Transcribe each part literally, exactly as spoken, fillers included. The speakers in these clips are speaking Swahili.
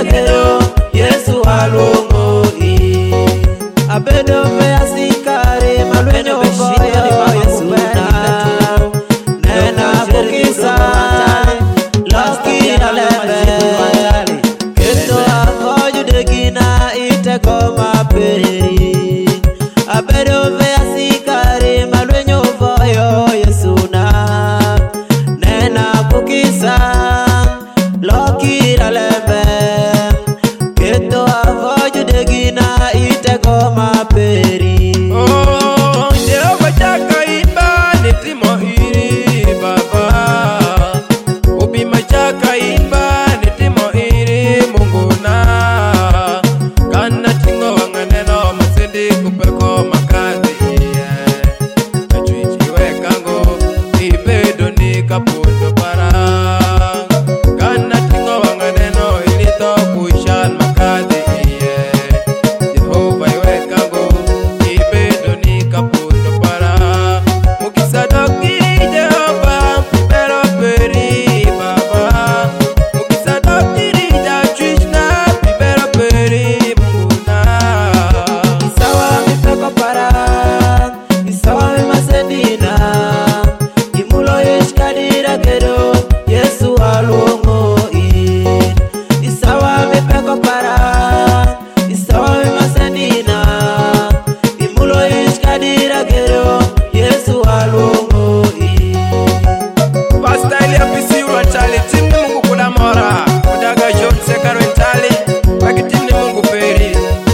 kero Yesu aluongo i abedo me asikare malwenyo goyo Yesu na nena bukisa loki alebe kendo akoju degina iteko maperi abedo me asikare malwenyo goyo Yesu na nena bukisa loki alebe kendo akoju degina iteko maperi oh Jehova chaka imba nitimo iri baba ubi machaka imba nitimo iri Mungu na kana tingo wanganeno masidi kupeko makazi kachuichi wekango ibedo ni kapundo para kana tingo wanganeno ilito kushan makazi Jehova wekango ibedo ni kapundo para mukisadoki Jehova pero peri baba mukisadoki rija chuishna pero peri Mungu na isawa mipeko para isawa mimasendina imulo ishkadira kero Yesu aluongo i isawa mipeko para isawa mimasendina imulo ishkadira kero Yesu aluongo i Pastor Elia Pisi Urwantali timni Mungu kuna mora Udaga John Sekaro Ntali wakitimni Mungu peri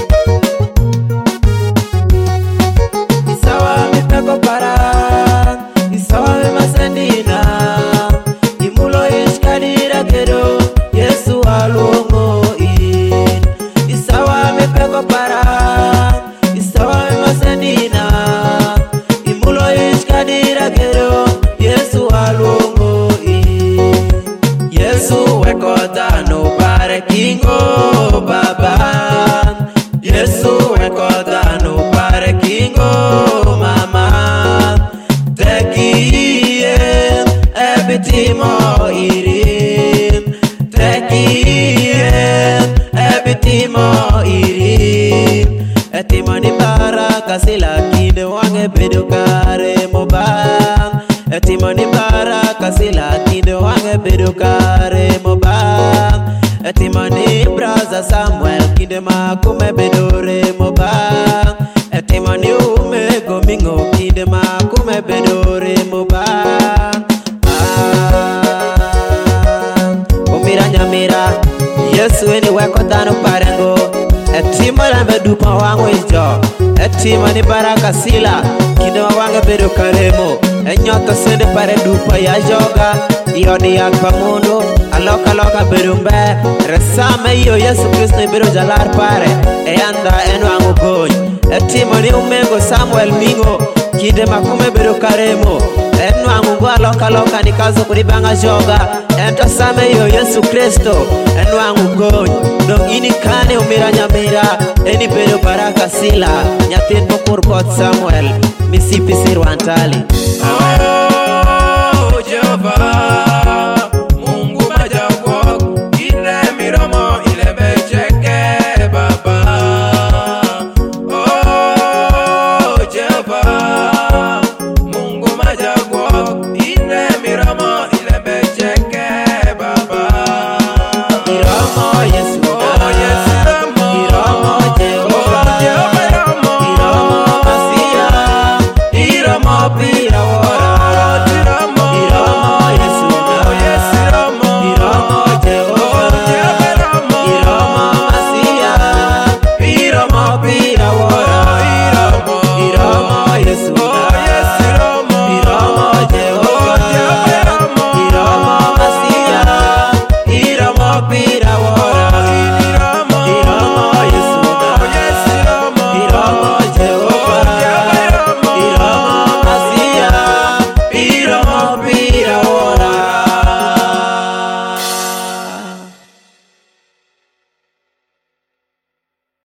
isawa mipeko para isawa mimasendina imulo ishkadira kero Yesu aluongo i isawa mipeko para isawa mimasendina imulo ishkadira kero Yesu aluongo i Yesu weko dhano pare kingo baba Yesu weko dhano pare kingo mama tekie ebitimo iri tekie ebitimo iri etimo ni baraka sila kinde wange bedo kare moba etimo ni baraka sila kinde wange bedo kare moba etimo ni braza Samuel kinde makume bedore moba etimo ni ume gomingo kinde makume bedore moba ah, umira nyamira Yesu eni weko dhano parengo etimo lambe dupa wango ijo etimo ni baraka sila kinde wange bedo karemo enyoto sende pare dupa ya joga yoni yak pamundo aloka loka berumbe resame iyo Yesu Kristo bedo jalar pare e anda eno ango gony etimo ni umengo Samuel mingo kinde makume bedo karemo eno ango go aloka loka nikazo kuribanga joga ento same iyo Yesu Kristo eno ango gony dong ini kane umira nyamira eni bedo baraka sila nyatin pokur kot Samuel misipi sirwantali oh